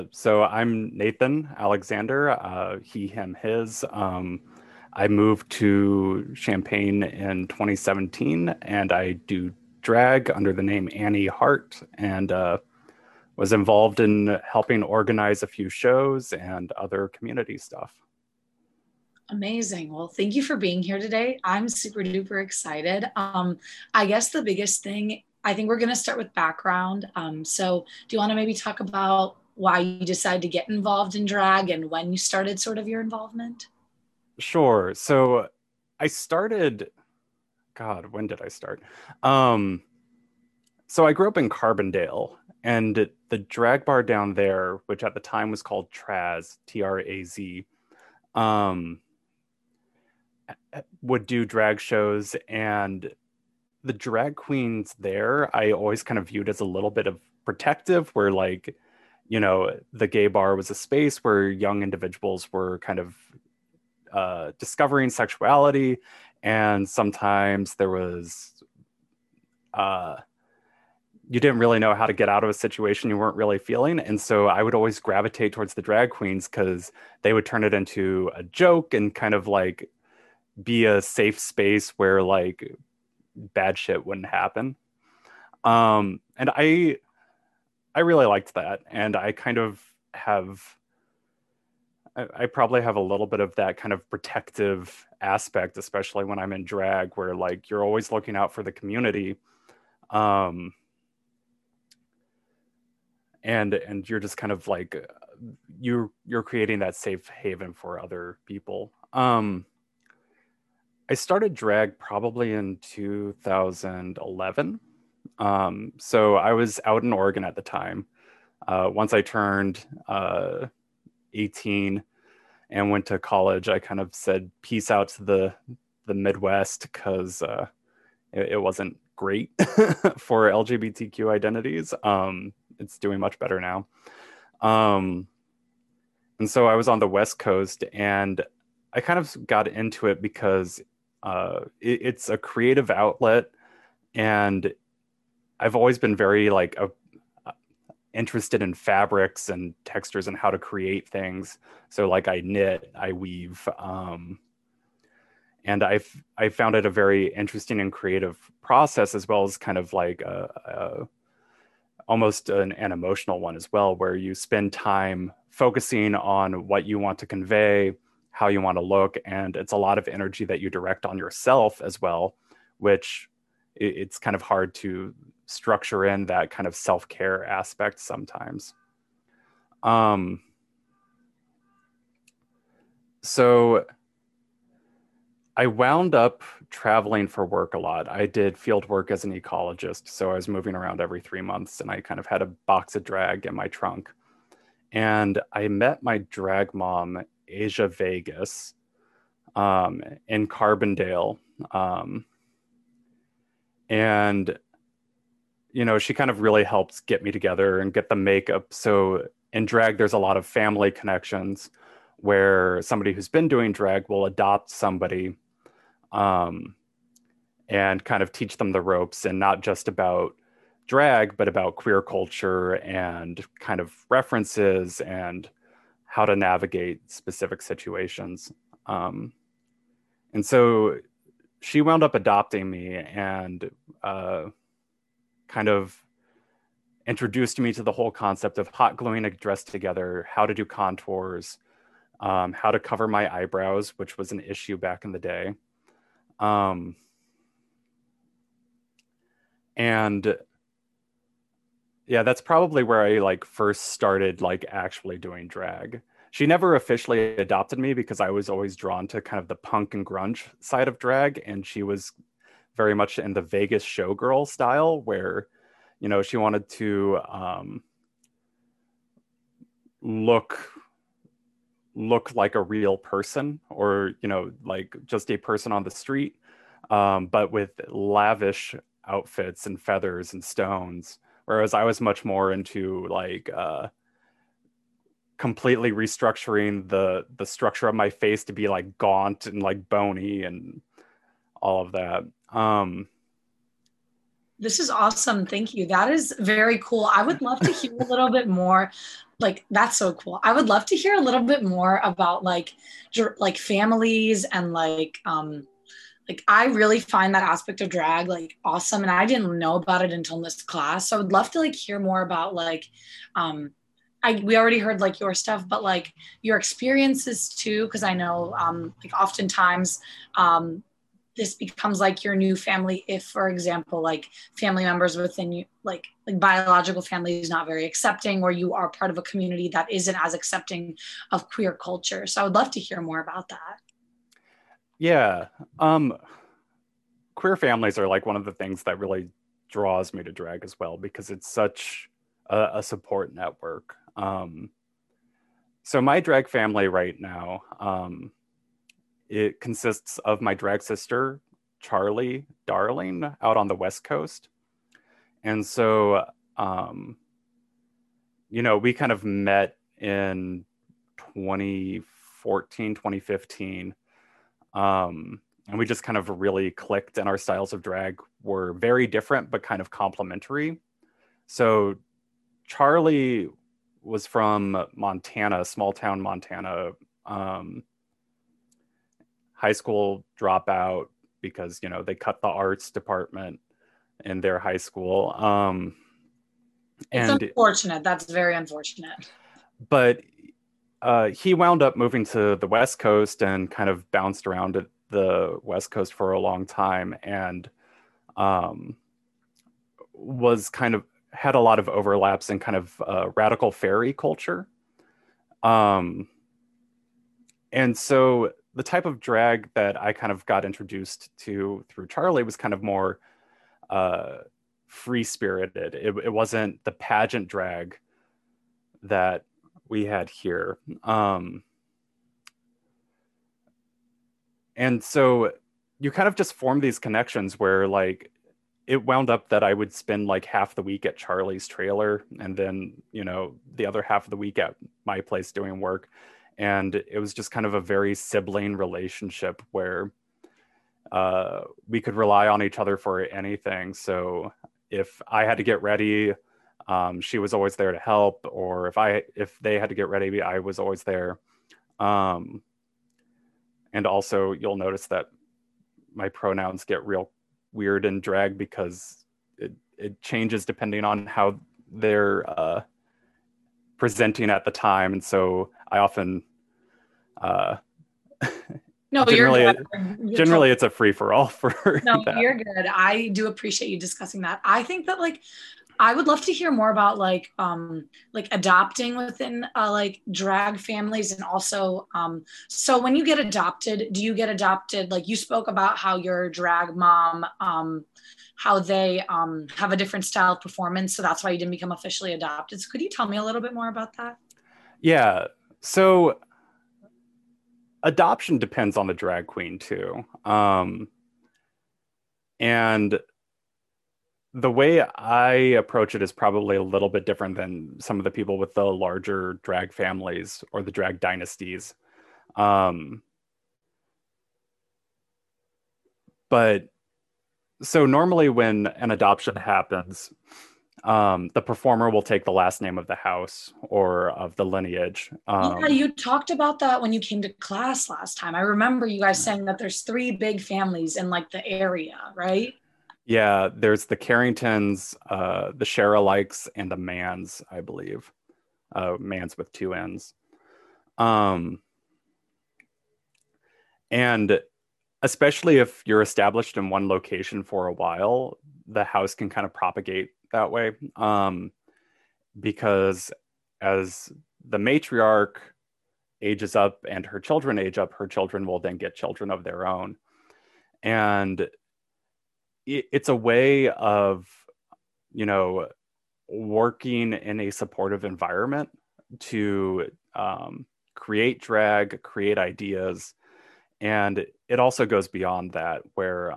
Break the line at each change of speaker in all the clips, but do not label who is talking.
So I'm Nathan Alexander, he, him, his. I moved to Champaign in 2017 and I do drag under the name Annie Hart and was involved in helping organize a few shows and other community stuff.
Amazing. Well, thank you for being here today. I'm super duper excited. I guess the biggest thing, I think we're going to start with background. So, do you want to maybe talk about why you decided to get involved in drag and when you started sort of your involvement?
Sure. So I started, God, when did I start? Um, so I grew up in Carbondale, and the drag bar down there, which at the time was called Traz, Traz, um, would do drag shows, and the drag queens there, I always kind of viewed as a little bit of protective, where the gay bar was a space where young individuals were kind of discovering sexuality, and sometimes there was uh, you didn't really know how to get out of a situation you weren't really feeling. And so I would always gravitate towards the drag queens because they would turn it into a joke and kind of like be a safe space where like bad shit wouldn't happen. And I really liked that. And I kind of have I probably have a little bit of that kind of protective aspect, especially when I'm in drag, where like you're always looking out for the community. Um, and you're just kind of like you're creating that safe haven for other people. I started drag probably in 2011. So I was out in Oregon at the time. Once I turned 18 and went to college, I kind of said peace out to the Midwest because it wasn't great for LGBTQ identities. It's doing much better now. Um, and so I was on the West Coast, and I kind of got into it because it's a creative outlet, and I've always been very like interested in fabrics and textures and how to create things. So like I knit, I weave, and I found it a very interesting and creative process, as well as kind of like almost an emotional one as well, where you spend time focusing on what you want to convey, how you want to look, and it's a lot of energy that you direct on yourself as well, which it's kind of hard to structure in that kind of self-care aspect sometimes. Um, so I wound up traveling for work a lot. I did field work as an ecologist, so I was moving around every 3 months, and I kind of had a box of drag in my trunk. And I met my drag mom, Asia Vegas, in Carbondale. Um, and, she kind of really helped get me together and get the makeup. So in drag, there's a lot of family connections where somebody who's been doing drag will adopt somebody um, and kind of teach them the ropes, and not just about drag, but about queer culture and kind of references and how to navigate specific situations. Um, and so she wound up adopting me and uh, kind of introduced me to the whole concept of hot gluing a dress together, how to do contours, how to cover my eyebrows, which was an issue back in the day. Um, and yeah, that's probably where I like first started like actually doing drag. She never officially adopted me because I was always drawn to kind of the punk and grunge side of drag, and she was very much in the Vegas showgirl style where, she wanted to look look like a real person, or like just a person on the street, but with lavish outfits and feathers and stones, whereas I was much more into like completely restructuring the structure of my face to be like gaunt and like bony and all of that.
This is awesome. Thank you. That is very cool. I would love to hear a little bit more. Like, that's so cool. I would love to hear a little bit more about like families and like I really find that aspect of drag like awesome, and I didn't know about it until this class. So I would love to like hear more about like um we already heard like your stuff, but like your experiences too, because I know like oftentimes um this becomes like your new family if, for example, like family members within you, like biological family is not very accepting, or you are part of a community that isn't as accepting of queer culture. So I would love to hear more about that.
Yeah. Queer families are like one of the things that really draws me to drag as well, because it's such a support network. So my drag family right now, it consists of my drag sister, Charlie Darling, out on the West Coast. And so, we kind of met in 2014, 2015. And we just kind of really clicked, and our styles of drag were very different, but kind of complementary. So Charlie was from Montana, small town Montana, high school dropout because, they cut the arts department in their high school.
It's
And
unfortunate. That's very unfortunate.
But he wound up moving to the West Coast and kind of bounced around at the West Coast for a long time, and um, was kind of had a lot of overlaps in kind of radical fairy culture. Um, and so the type of drag that I kind of got introduced to through Charlie was kind of more uh, free spirited. It wasn't the pageant drag that we had here. And so you kind of just form these connections where like it wound up that I would spend like half the week at Charlie's trailer, and then, the other half of the week at my place doing work. And it was just kind of a very sibling relationship where we could rely on each other for anything. So if I had to get ready, she was always there to help, or if they had to get ready, I was always there. Um, and also, you'll notice that my pronouns get real weird in drag because it changes depending on how they're presenting at the time. And so I often uh,
No, you're
generally
good. You're
generally
totally,
it's a free for all for
no,
that.
you're good. I do appreciate you discussing that. I think that like I would love to hear more about like adopting within like drag families, and also so when you get adopted, do you get adopted like you spoke about how your drag mom how they have a different style of performance, so that's why you didn't become officially adopted. So could you tell me a little bit more about that?
Yeah. So adoption depends on the drag queen too. And the way I approach it is probably a little bit different than some of the people with the larger drag families or the drag dynasties. Um, but so normally when an adoption happens, the performer will take the last name of the house or of the lineage.
Yeah, you talked about that when you came to class last time. I remember you guys saying that there's three big families in like the area, right?
Yeah, there's the Carringtons, the Shara-likes, and the Mans, I believe. Mans with two N's. Um, and especially if you're established in one location for a while, the house can kind of propagate that way. Because as the matriarch ages up and her children age up, her children will then get children of their own. And it's a way of, you know, working in a supportive environment to create drag, create ideas. And it also goes beyond that, where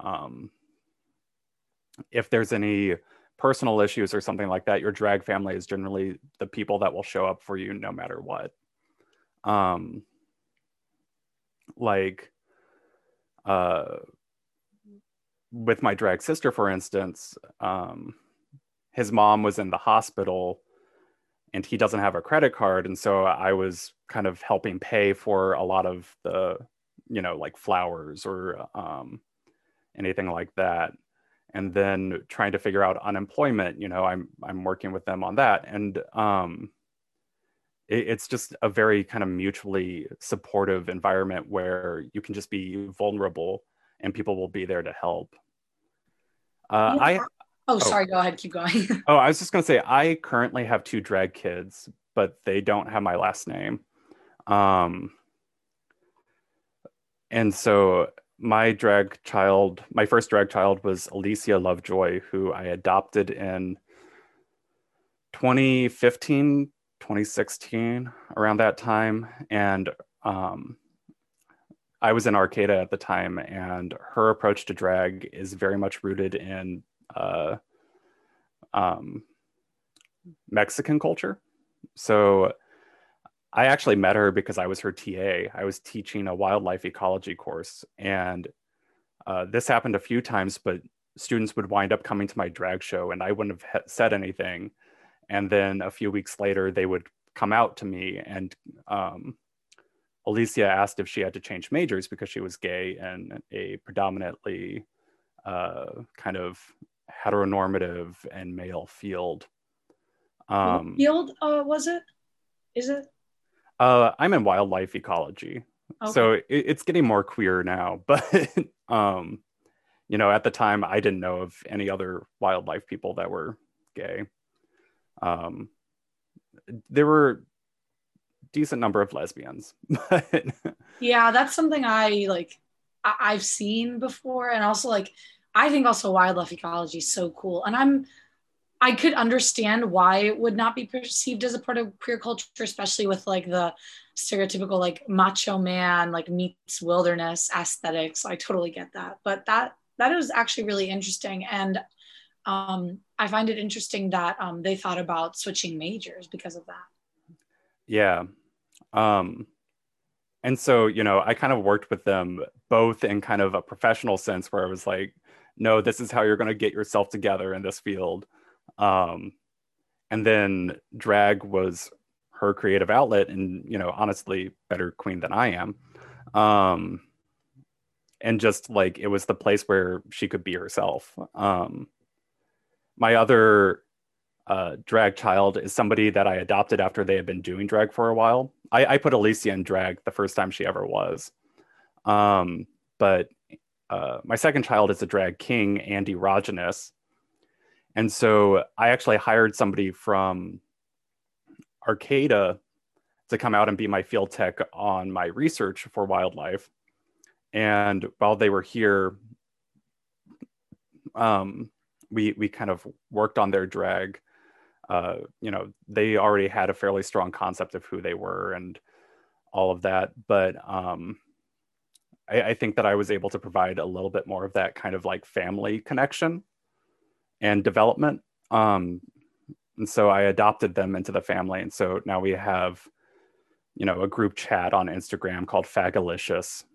if there's any personal issues or something like that, your drag family is generally the people that will show up for you no matter what. Um, like, uh, with my drag sister, for instance, his mom was in the hospital and he doesn't have a credit card. And so I was kind of helping pay for a lot of the, like flowers or anything like that. And then trying to figure out unemployment, I'm working with them on that. And it's just a very kind of mutually supportive environment where you can just be vulnerable and people will be there to help.
Yeah.
I
Oh, sorry, go ahead, keep going.
Oh, I was just going to say, I currently have two drag kids, but they don't have my last name. Um, and so my first drag child was Alicia Lovejoy, who I adopted in 2015, 2016, around that time. And I was in Arcata at the time, and her approach to drag is very much rooted in um, Mexican culture. So I actually met her because I was her TA. I was teaching a wildlife ecology course. And this happened a few times, but students would wind up coming to my drag show and I wouldn't have said anything. And then a few weeks later, they would come out to me, and Alicia asked if she had to change majors because she was gay in a predominantly kind of heteronormative and male field.
What field was it? Is it?
I'm in wildlife ecology. Okay. So it's getting more queer now, but at the time I didn't know of any other wildlife people that were gay. There were decent number of lesbians. But
yeah, that's something I've seen before. And also I think also wildlife ecology is so cool. And I could understand why it would not be perceived as a part of queer culture, especially with the stereotypical macho man meets wilderness aesthetics. I totally get that. But that is actually really interesting. And I find it interesting that they thought about switching majors because of that.
Yeah. And so, I kind of worked with them both in kind of a professional sense where I was like, no, this is how you're going to get yourself together in this field. And then drag was her creative outlet and, honestly, better queen than I am. And just it was the place where she could be herself. My other drag child is somebody that I adopted after they had been doing drag for a while. I put Alicia in drag the first time she ever was. But my second child is a drag king, Andy Rogenus. And so I actually hired somebody from Arcata to come out and be my field tech on my research for wildlife. And while they were here, we kind of worked on their drag. They already had a fairly strong concept of who they were and all of that. But I think that I was able to provide a little bit more of that kind of family connection and development. And so I adopted them into the family. And so now we have, a group chat on Instagram called Fagalicious,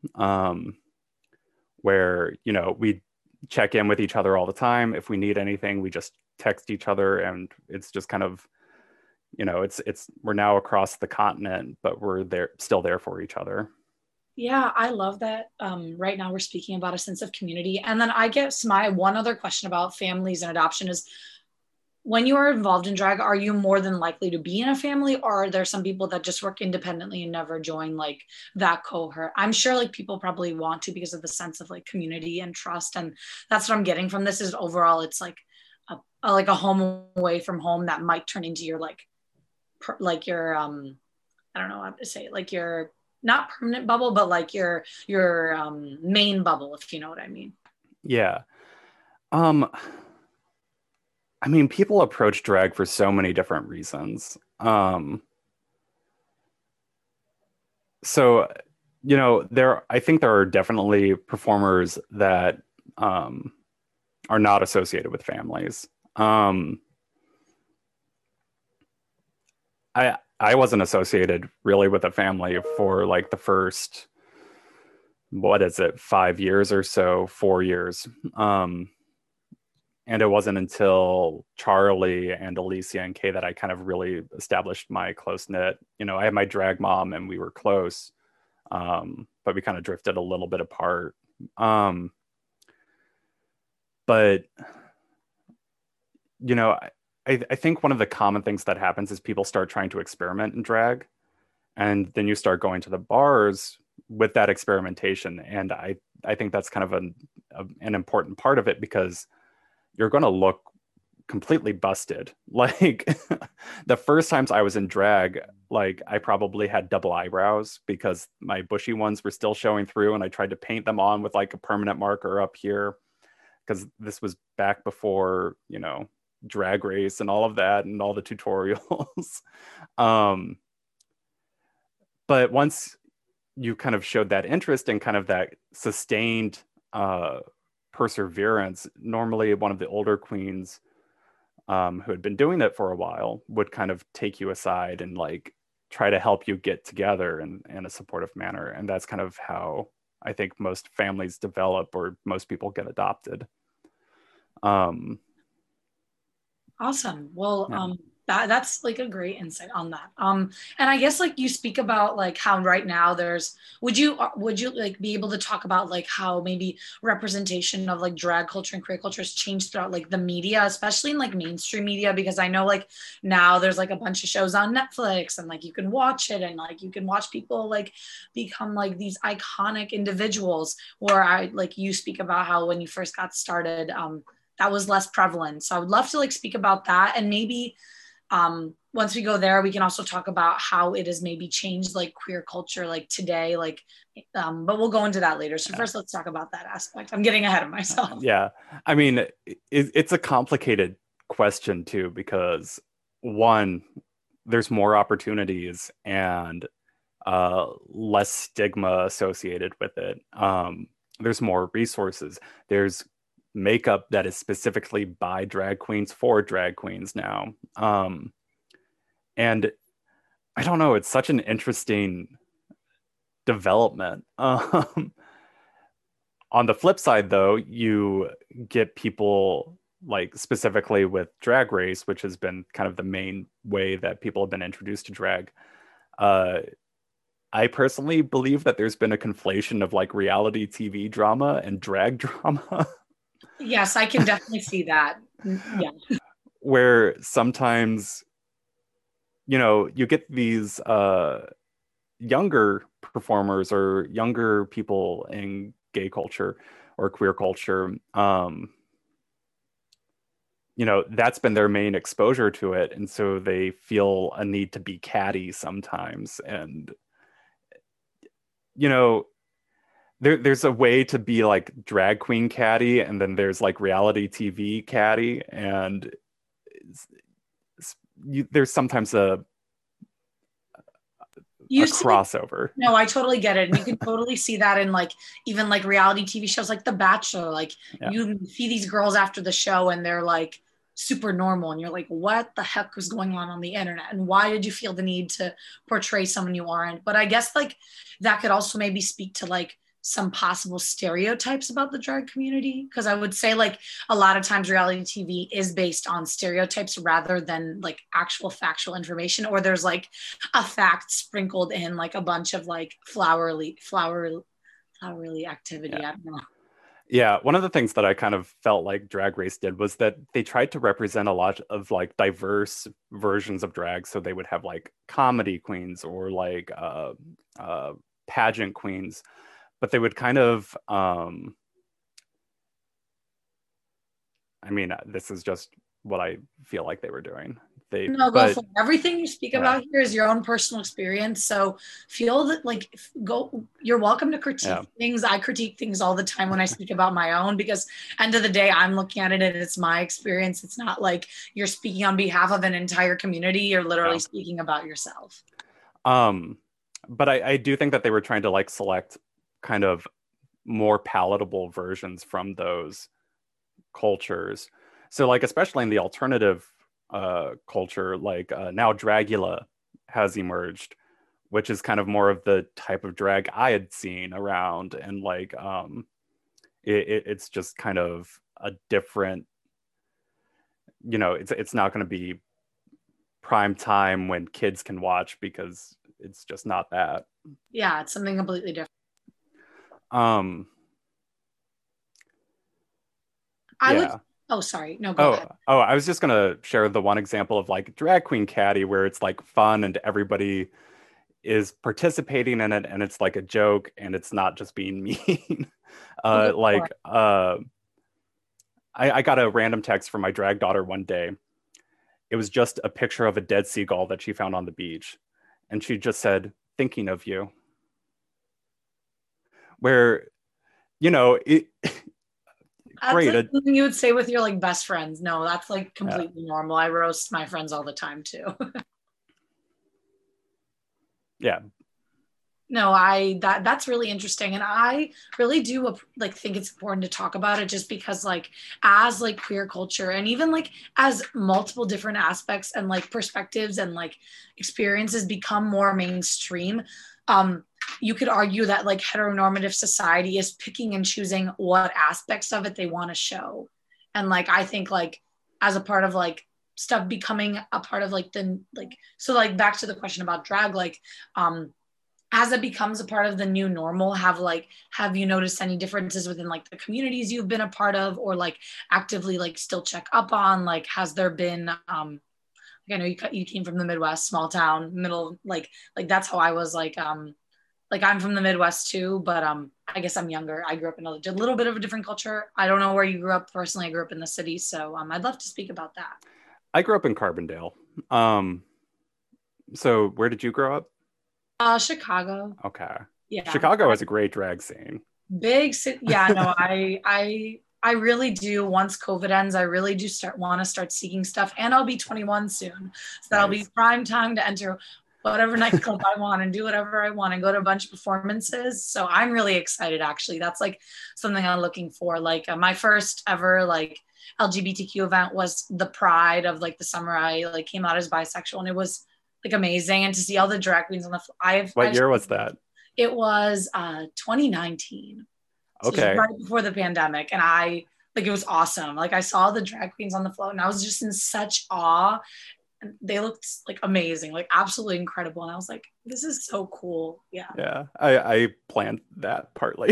where, we check in with each other all the time. If we need anything, we just text each other, and it's just kind of, we're now across the continent, but we're still there for each other.
Yeah, I love that. Right now we're speaking about a sense of community. And then I guess my one other question about families and adoption is, when you are involved in drag, are you more than likely to be in a family, or are there some people that just work independently and never join that cohort? I'm sure people probably want to because of the sense of community and trust. And that's what I'm getting from this is overall, it's a home away from home that might turn into your your I don't know how to say it, your not permanent bubble, but your main bubble, if you know what I mean.
Yeah. I mean, people approach drag for so many different reasons. So, I think there are definitely performers that are not associated with families. I wasn't associated really with a family for the first what is it, 5 years or so, 4 years. And it wasn't until Charlie and Alicia and Kay that I kind of really established my close knit. I had my drag mom and we were close, but we kind of drifted a little bit apart. But, I think one of the common things that happens is people start trying to experiment in drag, and then you start going to the bars with that experimentation. And I think that's kind of an important part of it, because you're going to look completely busted. Like the first times I was in drag, like I probably had double eyebrows because my bushy ones were still showing through, and I tried to paint them on with like a permanent marker up here, because this was back before, Drag Race and all of that and all the tutorials. But once you kind of showed that interest and kind of that sustained perseverance, normally one of the older queens who had been doing it for a while would kind of take you aside and like try to help you get together in a supportive manner. And that's kind of how I think most families develop, or most people get adopted.
Awesome. Well,
Yeah.
that's like a great insight on that. And I guess like you speak about like how right now there's, would you like be able to talk about like how maybe representation of like drag culture and queer culture has changed throughout like the media, especially in like mainstream media? Because I know like now there's like a bunch of shows on Netflix, and like you can watch it, and like you can watch people like become like these iconic individuals. Where I like you speak about how when you first got started, that was less prevalent. So I would love to like speak about that, and maybe once we go there, we can also talk about how it has maybe changed like queer culture like today, like but we'll go into that later. So first, let's talk about that aspect. I'm getting ahead of myself.
Yeah. I mean, it's a complicated question too, because one, there's more opportunities and less stigma associated with it. There's more resources. There's makeup that is specifically by drag queens for drag queens now. And I don't know, it's such an interesting development. On the flip side, though, you get people like specifically with Drag Race, which has been kind of the main way that people have been introduced to drag. Uh, I personally believe that there's been a conflation of like reality TV drama and drag drama.
Yes, I can definitely see that. Yeah.
Where sometimes, you get these younger performers or younger people in gay culture or queer culture, that's been their main exposure to it. And so they feel a need to be catty sometimes. And, there's a way to be like drag queen catty, and then there's like reality TV catty. And there's sometimes a crossover.
No, I totally get it. And you can totally see that in like even like reality TV shows like The Bachelor. Like you see these girls after the show and they're like super normal, and you're like, what the heck was going on the internet? And why did you feel the need to portray someone you aren't? But I guess like that could also maybe speak to like some possible stereotypes about the drag community, because I would say like a lot of times reality TV is based on stereotypes rather than like actual factual information, or there's like a fact sprinkled in like a bunch of like flowery activity. I don't know.
Yeah, one of the things that I kind of felt like Drag Race did was that they tried to represent a lot of like diverse versions of drag. So they would have like comedy queens or like pageant queens, but they would kind of, this is just what I feel like they were doing.
No, go for it. Everything you speak about here is your own personal experience. So feel that like you're welcome to critique things. I critique things all the time when I speak about my own, because end of the day, I'm looking at it and it's my experience. It's not like you're speaking on behalf of an entire community. You're literally speaking about yourself.
But I do think that they were trying to like select kind of more palatable versions from those cultures. So like, especially in the alternative culture, like now Dragula has emerged, which is kind of more of the type of drag I had seen around. And like it's just kind of a different, it's not going to be prime time when kids can watch, because it's just not that.
Yeah, it's something completely different.
um
I would.
yeah.
Oh, sorry. No, go ahead.
I was just gonna share the one example of like Drag Queen Caddy, where it's like fun and everybody is participating in it, and it's like a joke, and it's not just being mean.
Oh, go for
Like
it.
I got a random text from my drag daughter one day. It was just a picture of a dead seagull that she found on the beach, and she just said, "Thinking of you." Where, it
That's
great.
like something you would say with your like best friends. No, that's like
Yeah,
completely normal. I roast my friends all the time too.
yeah,
No, that's really interesting, and I really do like think it's important to talk about it, just because like as like queer culture, and even like as multiple different aspects and like perspectives and like experiences become more mainstream, um you could argue that like heteronormative society is picking and choosing what aspects of it they want to show. And like I think like as a part of like stuff becoming a part of like the like, so like back to the question about drag, like as it becomes a part of the new normal, have you noticed any differences within like the communities you've been a part of, or like actively like still check up on, like has there been like I know you came from the Midwest, small town, middle, like that's how I was, like I'm from the Midwest too, but I guess I'm younger. I grew up in a little bit of a different culture. I don't know where you grew up. Personally, I grew up in the city, so I'd love to speak about that.
I grew up in Carbondale. um so where did you grow up?
Chicago.
Okay.
Yeah.
Chicago has a great drag scene.
Big city. Yeah, no, I really do. Once COVID ends, I really do want to start seeking stuff, and I'll be 21 soon, so that'll be
Nice.
prime time to enter whatever nightclub I want and do whatever I want and go to a bunch of performances. So I'm really excited. Actually, that's like something I'm looking for. Like my first ever like LGBTQ event was the Pride of like the summer. I like came out as bisexual, and it was like amazing. And to see all the drag queens on the,
What year was that?
it was 2019. So it was
Okay.
right before the pandemic. And I like it was awesome. Like I saw the drag queens on the float and I was just in such awe. And they looked like amazing, like absolutely incredible. And I was like, this is so cool. Yeah.
Yeah, I planned that partly.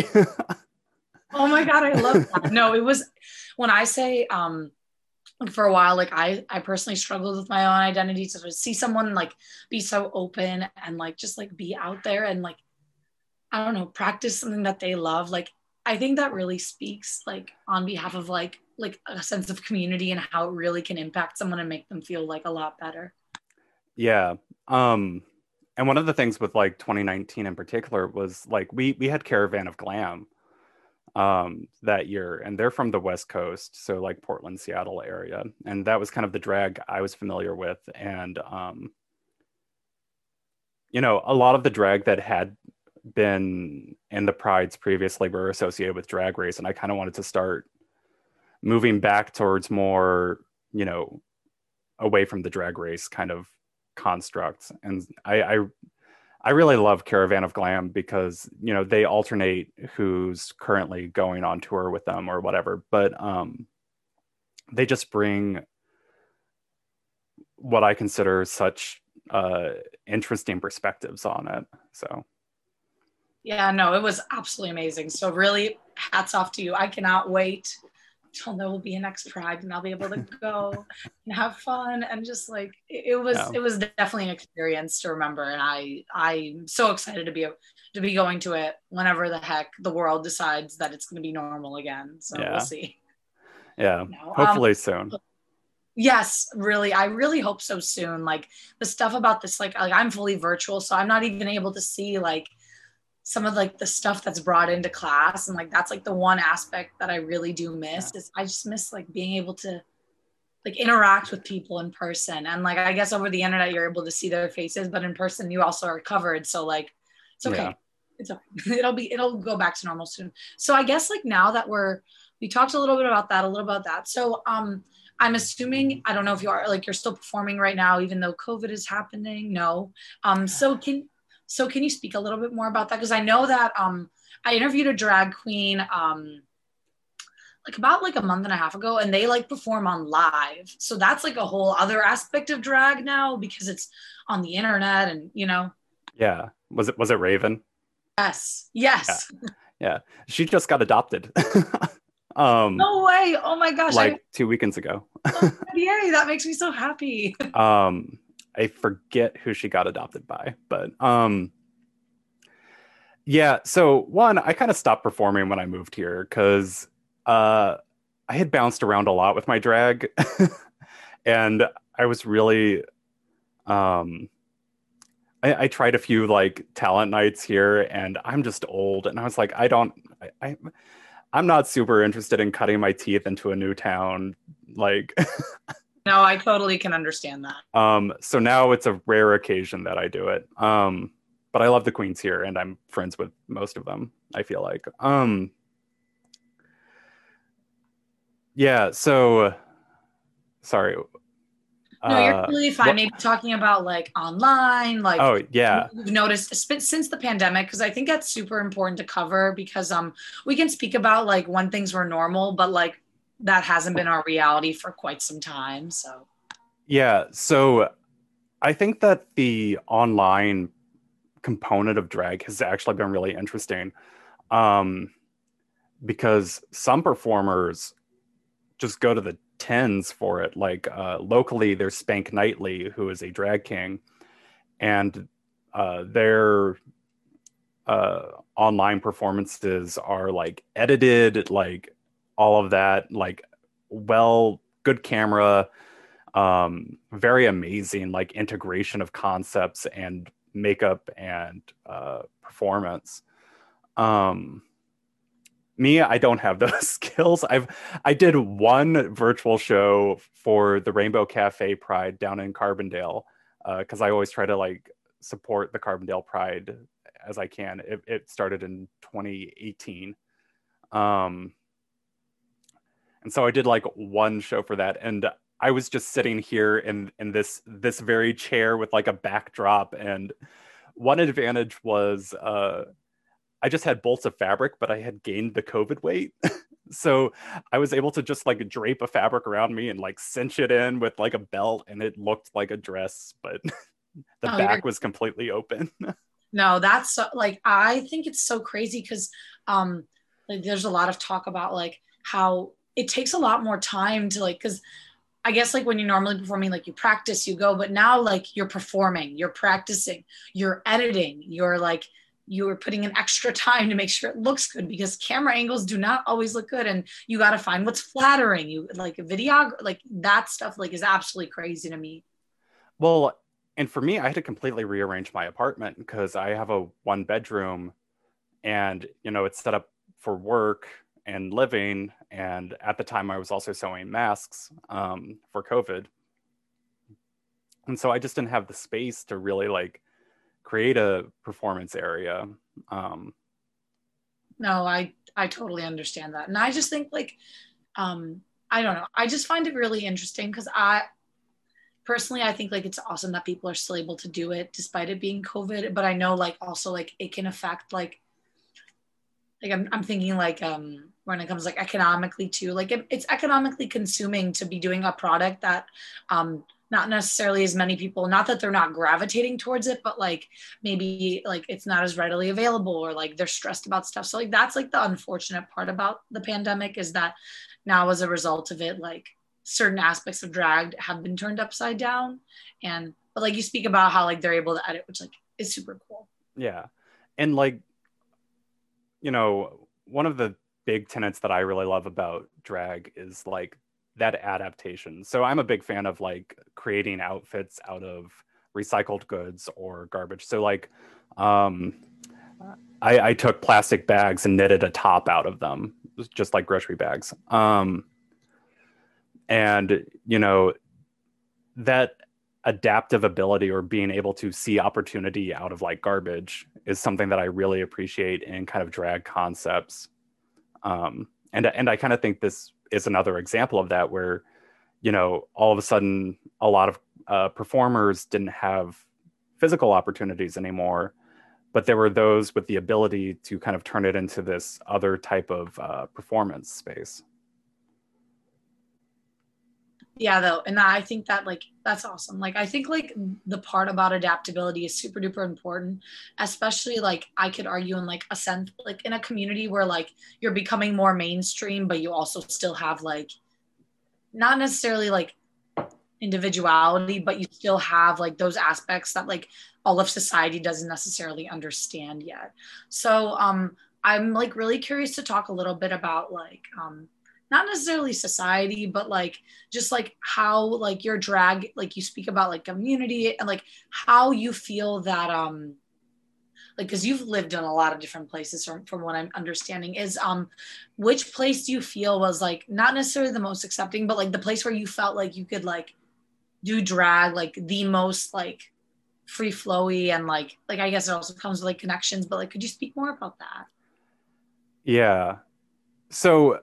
Oh my God, I love that. No, it was when I say for a while, like I personally struggled with my own identity. So to see someone like be so open and like just like be out there and like I don't know, practice something that they love. Like I think that really speaks like on behalf of like a sense of community and how it really can impact someone and make them feel like a lot better.
Yeah. Um, and one of the things with like 2019 in particular was like we had Caravan of Glam that year, and they're from the West Coast, so like Portland, Seattle area. And that was kind of the drag I was familiar with. And a lot of the drag that had been in the prides previously were associated with Drag Race, and I kind of wanted to start moving back towards more, away from the Drag Race kind of constructs. And I really love Caravan of Glam because they alternate who's currently going on tour with them or whatever, but they just bring what I consider such interesting perspectives on it. So
Yeah, no, it was absolutely amazing. So really hats off to you. I cannot wait till there will be a next Pride and I'll be able to go and have fun and just like
yeah,
it was definitely an experience to remember. And I'm so excited to be going to it whenever the heck the world decides that it's going to be normal again. So we'll
yeah,
see.
yeah.
No,
Hopefully soon.
yes, really, I really hope so soon. Like the stuff about this, like I'm fully virtual, so I'm not even able to see like some of like the stuff that's brought into class. And like that's like the one aspect that I really do
Yeah,
miss is I just miss like being able to like interact with people in person. And like I guess over the internet you're able to see their faces, but in person you also are covered. So like it's
yeah.
okay. It's okay. It'll go back to normal soon. So I guess like now that we talked a little bit about that, a little about that. So I'm assuming, I don't know if you are like you're still performing right now, even though COVID is happening. No. So So can you speak a little bit more about that? Because I know that I interviewed a drag queen like about like a month and a half ago, and they like perform on live. So that's like a whole other aspect of drag now because it's on the internet and
Yeah. Was it Raven?
Yes.
Yeah.
Yes.
Yeah. She just got adopted. um
No way. Oh my gosh.
like 2 weekends ago.
Oh, yay. That makes me so happy.
um I forget who she got adopted by, but yeah, so one, I kind of stopped performing when I moved here because uh I had bounced around a lot with my drag and I was really um I tried a few like talent nights here and I'm just old and I was like I'm not super interested in cutting my teeth into a new town like
No, I totally can understand that.
so now it's a rare occasion that I do it. But I love the queens here and I'm friends with most of them, I feel like. Yeah, so sorry.
No, you're completely fine.
What
Maybe talking about like online, like
Oh, yeah.
you've noticed since the pandemic, because I think that's super important to cover because we can speak about like when things were normal, but like that hasn't been our reality for quite some time. So
Yeah, so I think that the online component of drag has actually been really interesting. Um, because some performers just go to the tens for it. Like locally, there's Spank Knightley, who is a drag king, and their online performances are like edited, like all of that, like good camera, very amazing, like integration of concepts and makeup and performance. Um, Me, I don't have those skills. I did one virtual show for the Rainbow Cafe Pride down in Carbondale because I always try to like support the Carbondale Pride as I can. It started in 2018, um, and so I did like one show for that, and I was just sitting here in this very chair with like a backdrop, and one advantage was I just had bolts of fabric, but I had gained the COVID weight. So I was able to just like drape a fabric around me and like cinch it in with like a belt and it looked like a dress, but the
oh, you're
back was completely open.
no, that's so, like I think it's so crazy because um like there's a lot of talk about like how it takes a lot more time to like because I guess like when you're normally performing, like you practice, you go, but now like you're performing, you're practicing, you're editing, you're putting in extra time to make sure it looks good because camera angles do not always look good and you got to find what's flattering you like a video like that stuff like is absolutely crazy to me.
Well, and for me, I had to completely rearrange my apartment because I have a one bedroom and, it's set up for work and living. And at the time, I was also sewing masks for COVID. And so I just didn't have the space to really like create a performance area. Um,
No, I totally understand that. And I just think like I don't know. I just find it really interesting because I personally I think like it's awesome that people are still able to do it despite it being COVID. But I know like also like it can affect like I'm thinking like when it comes like economically too like it's economically consuming to be doing a product that not necessarily as many people not that they're not gravitating towards it but like maybe like it's not as readily available or like they're stressed about stuff so like that's like the unfortunate part about the pandemic is that now as a result of it like certain aspects of drag have been turned upside down and but like you speak about how like they're able to edit which like is super cool.
yeah. And like, one of the big tenets that I really love about drag is like that adaptation. So I'm a big fan of like creating outfits out of recycled goods or garbage. So like um I took plastic bags and knitted a top out of them, just like grocery bags. And that adaptive ability or being able to see opportunity out of like garbage is something that I really appreciate in kind of drag concepts. And I kind of think this is another example of that where, all of a sudden a lot of performers didn't have physical opportunities anymore. but there were those with the ability to kind of turn it into this other type of performance space.
Yeah, though, and I think that like that's awesome. Like I think like the part about adaptability is super duper important, especially like I could argue in like a sense like in a community where like you're becoming more mainstream, but you also still have like not necessarily like individuality, but you still have like those aspects that like all of society doesn't necessarily understand yet. So I'm like really curious to talk a little bit about like not necessarily society, but like just like how like your drag, like you speak about like community and like how you feel that like because you've lived in a lot of different places from what I'm understanding is which place do you feel was like not necessarily the most accepting, but like the place where you felt like you could like do drag like the most like free flowy and like I guess it also comes with like connections, but like could you speak more about that?
Yeah. So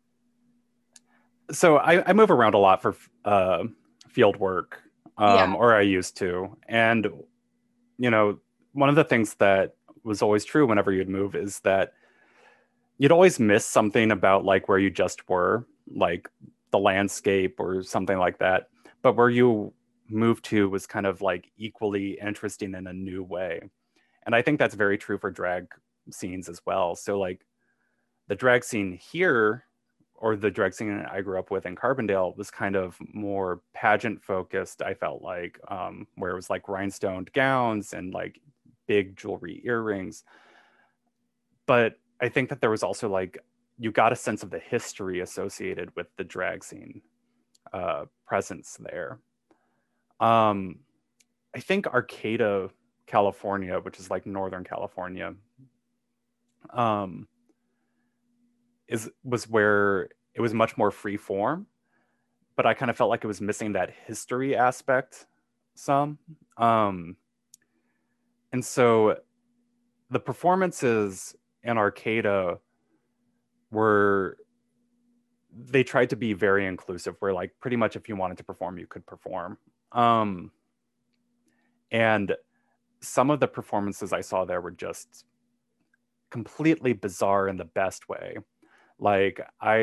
I move around a lot for field work,
Yeah.
or I used to. And, you know, one of the things that was always true whenever you'd move is that you'd always miss something about like where you just were, like the landscape or something like that. But where you moved to was kind of like equally interesting in a new way. And I think that's very true for drag scenes as well. So like the drag scene here, or the drag scene I grew up with in Carbondale, was kind of more pageant focused. I felt like where it was like rhinestoned gowns and like big jewelry earrings. But I think that there was also like you got a sense of the history associated with the drag scene presence there. Um, I think Arcata, California, which is like Northern California, um, is was where it was much more free form, but I kind of felt like it was missing that history aspect some. Um, and so the performances in Arcata were they tried to be very inclusive, where like pretty much if you wanted to perform, you could perform. Um, and some of the performances I saw there were just completely bizarre in the best way. Like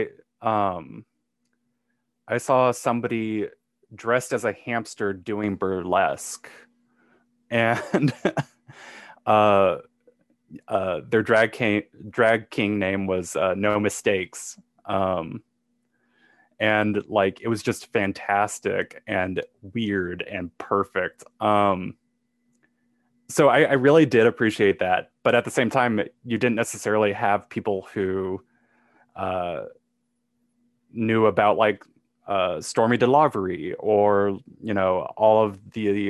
I saw somebody dressed as a hamster doing burlesque, and uh, their drag king name was No Mistakes, and like it was just fantastic and weird and perfect. So I really did appreciate that, but at the same time, you didn't necessarily have people who uh, knew about like Stormy DeLavery or all of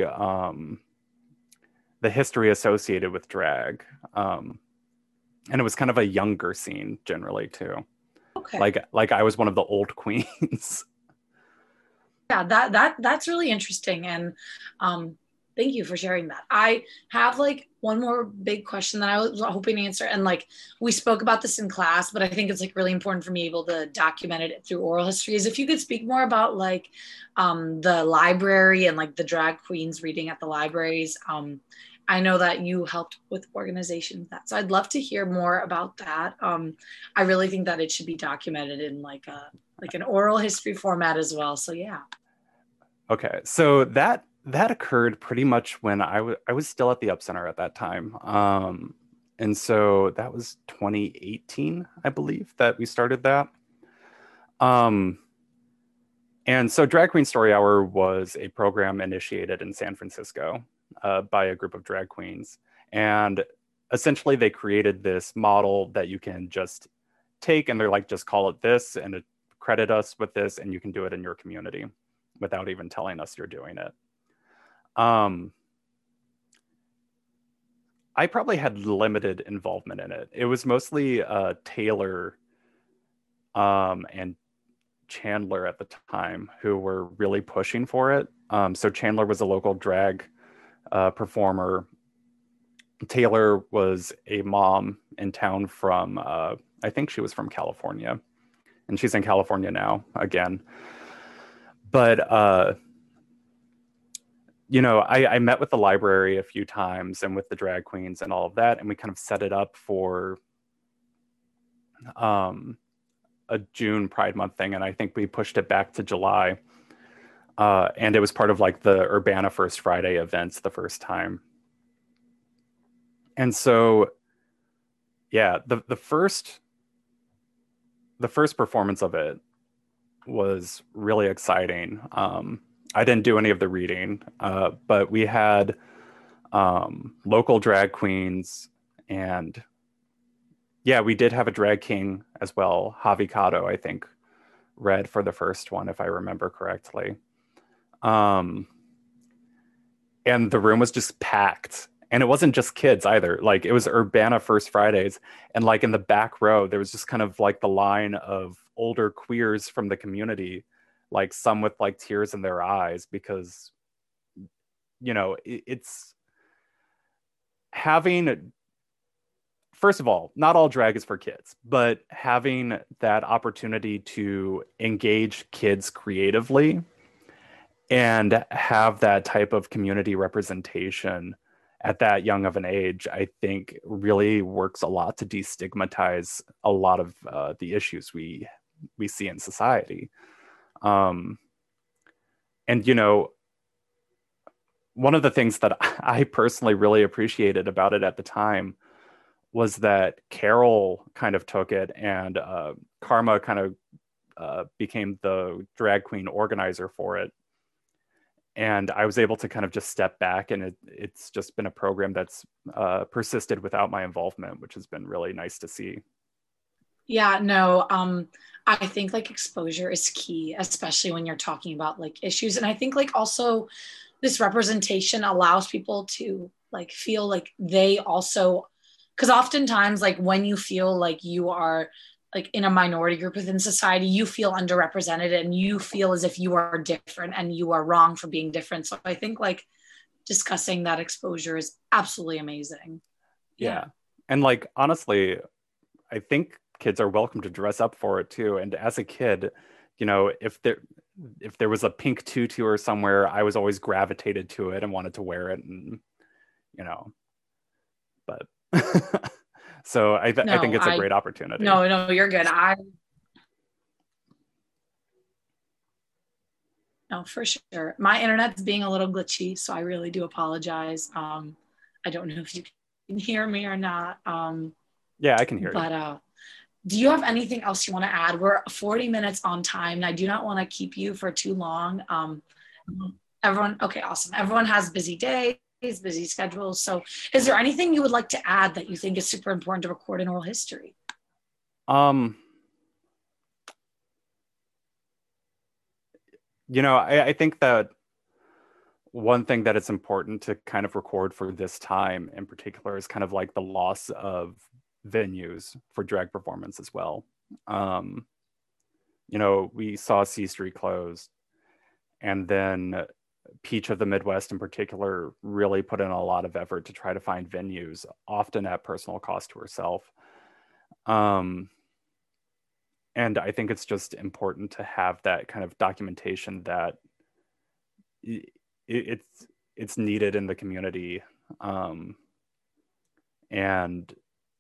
the history associated with drag, and it was kind of a younger scene generally too.
Okay.
Like I was one of the old queens.
Yeah, that's really interesting, and thank you for sharing that. I have like one more big question that I was hoping to answer, and like we spoke about this in class, but I think it's like really important for me able to document it through oral history. Is if you could speak more about like the library and like the drag queens reading at the libraries. I know that you helped with organization of that, so I'd love to hear more about that. I really think that it should be documented in like an oral history format as well. So yeah.
Okay, so that occurred pretty much when I was still at the Up Center at that time. And so that was 2018, I believe, that we started that. Um, and so Drag Queen Story Hour was a program initiated in San Francisco by a group of drag queens. And essentially they created this model that you can just take and they're like, just call it this and credit us with this, and you can do it in your community without even telling us you're doing it. I probably had limited involvement in it. It was mostly Taylor and Chandler at the time who were really pushing for it. So Chandler was a local drag performer. Taylor was a mom in town from, I think she was from California, and she's in California now again. But I met with the library a few times and with the drag queens and all of that, and we kind of set it up for um, a June Pride Month thing, and I think we pushed it back to July. And it was part of like the Urbana First Friday events the first time. And so, yeah, the first performance of it was really exciting. I didn't do any of the reading, but we had local drag queens, and yeah, we did have a drag king as well. Javi Cotto, I think, read for the first one, if I remember correctly. Um, and the room was just packed. And it wasn't just kids either. Like it was Urbana First Fridays. And like in the back row, there was just kind of like the line of older queers from the community, like some with like tears in their eyes, because, it's having, first of all, not all drag is for kids, but having that opportunity to engage kids creatively and have that type of community representation at that young of an age, I think really works a lot to destigmatize a lot of the issues we see in society. Um, and one of the things that I personally really appreciated about it at the time was that Carol kind of took it, and Karma kind of became the drag queen organizer for it. And I was able to kind of just step back, and it's just been a program that's persisted without my involvement, which has been really nice to see.
Yeah, no, I think like exposure is key, especially when you're talking about like issues. And I think like also this representation allows people to like feel like they also, because oftentimes like when you feel like you are like in a minority group within society, you feel underrepresented and you feel as if you are different and you are wrong for being different. So I think like discussing that exposure is absolutely amazing.
Yeah.
Yeah.
And like honestly, I think kids are welcome to dress up for it too. And as a kid, if there was a pink tutu or somewhere, I was always gravitated to it and wanted to wear it, and you know, but so I think
No,
it's a great opportunity.
no, you're good. No, for sure. My internet's being a little glitchy, so I really do apologize. I don't know if you can hear me or not.
Yeah, I can hear you.
But do you have anything else you want to add? We're 40 minutes on time, and I do not want to keep you for too long. Everyone, okay, awesome. Everyone has busy days, busy schedules. So, is there anything you would like to add that you think is super important to record in oral history?
Um, I think that one thing that it's important to kind of record for this time in particular is kind of like the loss of venues for drag performance as well. Um, we saw C Street close, and then Peach of the Midwest in particular really put in a lot of effort to try to find venues, often at personal cost to herself. Um, and I think it's just important to have that kind of documentation that it's needed in the community, and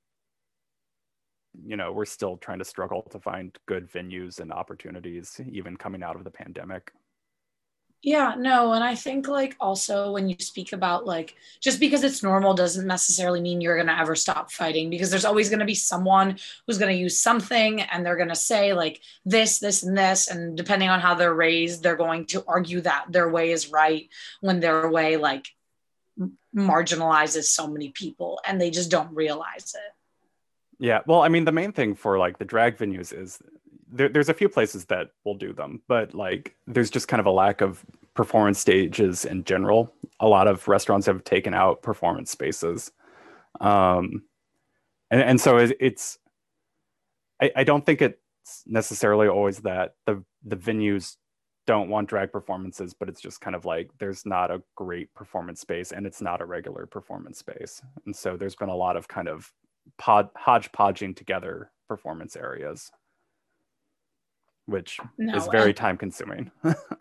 we're still trying to struggle to find good venues and opportunities even coming out of the pandemic.
Yeah, no, and I think like also when you speak about like just because it's normal doesn't necessarily mean you're going to ever stop fighting, because there's always going to be someone who's going to use something and they're going to say like this and this, and depending on how they're raised they're going to argue that their way is right when their way like marginalizes so many people and they just don't realize it.
Yeah, well, I mean, the main thing for like the drag venues is there's a few places that will do them, but like there's just kind of a lack of performance stages in general. A lot of restaurants have taken out performance spaces, um, and so it's I don't think it's necessarily always that the venues don't want drag performances, but it's just kind of like there's not a great performance space and it's not a regular performance space, and so there's been a lot of kind of hodgepodging together performance areas, which is
No,
very
and
time consuming.